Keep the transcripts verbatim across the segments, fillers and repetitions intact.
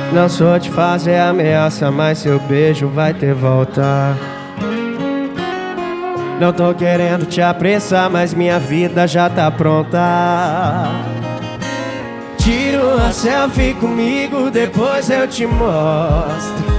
Não sou de fazer ameaça, mas seu beijo vai ter volta. Não tô querendo te apressar, mas minha vida já tá pronta. Tira uma selfie comigo, depois eu te mostro.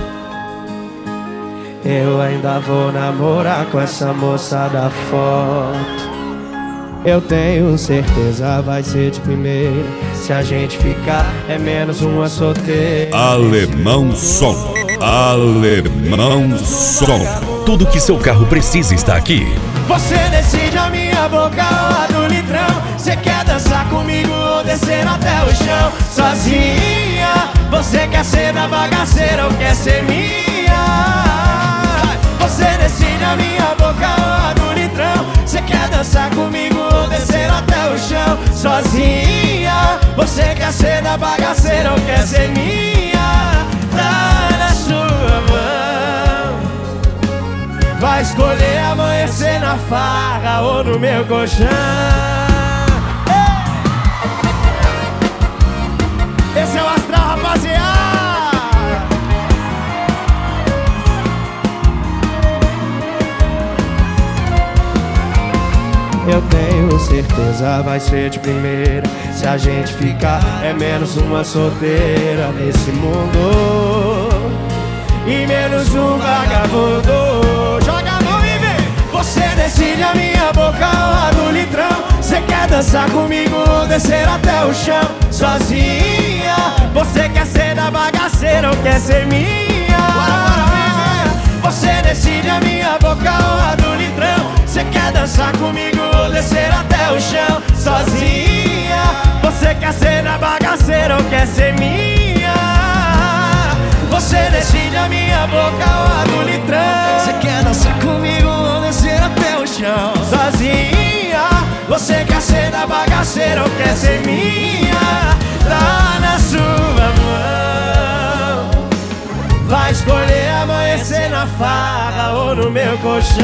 Eu ainda vou namorar com essa moça da foto. Eu tenho certeza vai ser de primeira. Se a gente ficar, é menos uma solteira. Alemão Som. Alemão Som. Tudo que seu carro precisa está aqui. Você decide a minha boca ou a do litrão. Você quer dançar comigo ou descer até o chão? Sozinha, você quer ser da bagaceira ou quer ser minha? Você decide a minha boca ou a do litrão. Você quer dançar comigo ou descer até o chão? Sozinha, você quer ser da bagaceira ou quer ser minha? Tá na sua mão. Vai escolher amanhecer na farra ou no meu colchão. Esse é o Astral, rapaziada. Eu tenho certeza vai ser de primeira. Se a gente ficar, é menos uma solteira nesse mundo e menos um vagabundo. Joga a mão e vem. Você decide a minha boca ou a do litrão. Você quer dançar comigo ou descer até o chão? Sozinha, você quer ser da bagaceira ou quer ser minha? Você decide a minha boca ou a do litrão. Você quer dançar comigo ou descer até o chão? Sozinha, você quer ser da bagaceira ou quer ser minha? Você decide a minha boca ou a do litrão. Você quer dançar comigo ou descer até o chão? Sozinha, você quer ser da bagaceira ou quer ser minha? Tá na sua mão. Vai escolher amanhecer na farra ou no meu colchão.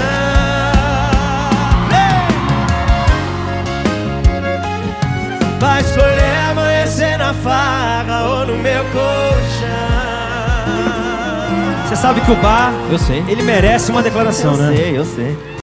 Vai escolher amanhecer na farra ou no meu colchão. Você sabe que o bar, Eu sei. ele merece uma declaração, Eu né? sei, eu sei.